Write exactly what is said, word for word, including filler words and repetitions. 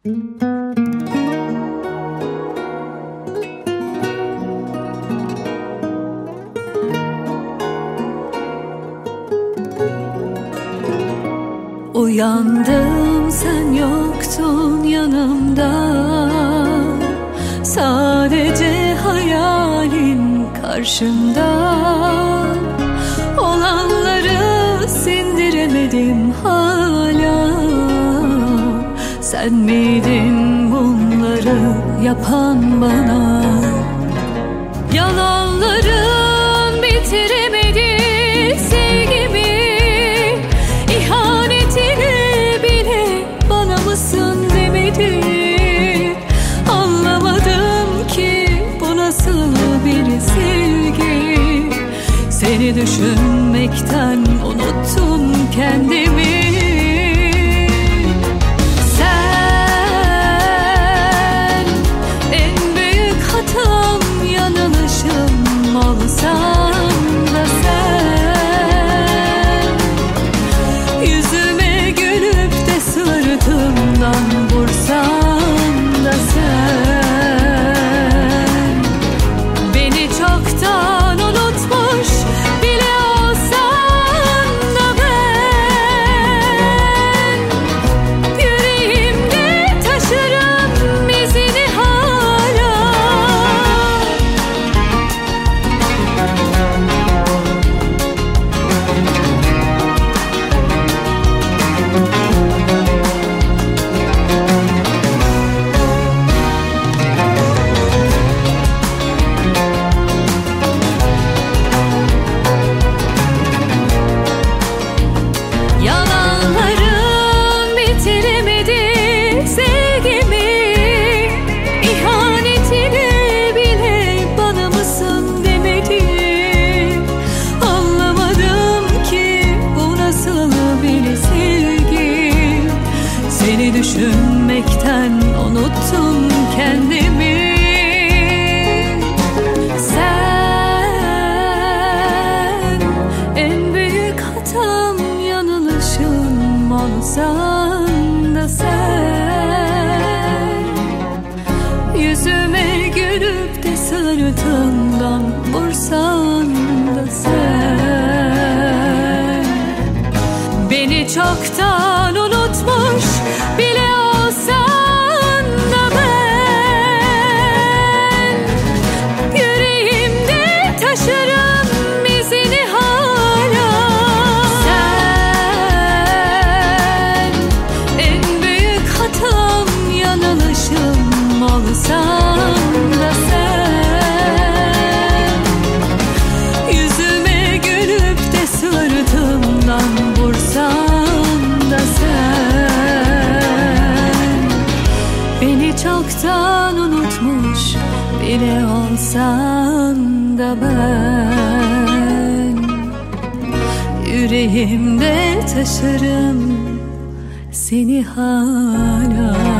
Uyandım, sen yoktun yanımda. Sadece hayalin karşımda. Olanları sindiremedim hala. Sen miydin bunları yapan bana? Yalanların bitiremedi sevgimi. İhanetini bile bana mısın demedi. Anlamadım ki bu nasıl bir sevgi. Seni düşünmekten unuttum kendimi. Sen en büyük hatam, yanılışım olsan da sen yüzüme gülüp de sırtımdan vursan da sen beni çoktan unutmuş bile olsan da ben yüreğimde taşırım izini hala. Yalanların bitiremedi sevgimi. İhanetini bile bana mısın demedi. Anlamadım ki bu nasıl bir sevgi. Seni düşünmekten unuttum kendimi. Sen en büyük hatam, yanılışım olsan da sen yüzüme gülüp de sırtımdan vursan da sen beni çoktan unutmuş bile olsan da ben yüreğimde taşırım izini hala. Sen en büyük hatam, yanılışım olsan da sen yüzüme gülüp de sırtımdan vursan da sen beni çoktan unutmuş bile olsan da ben yüreğimde taşırım seni hala.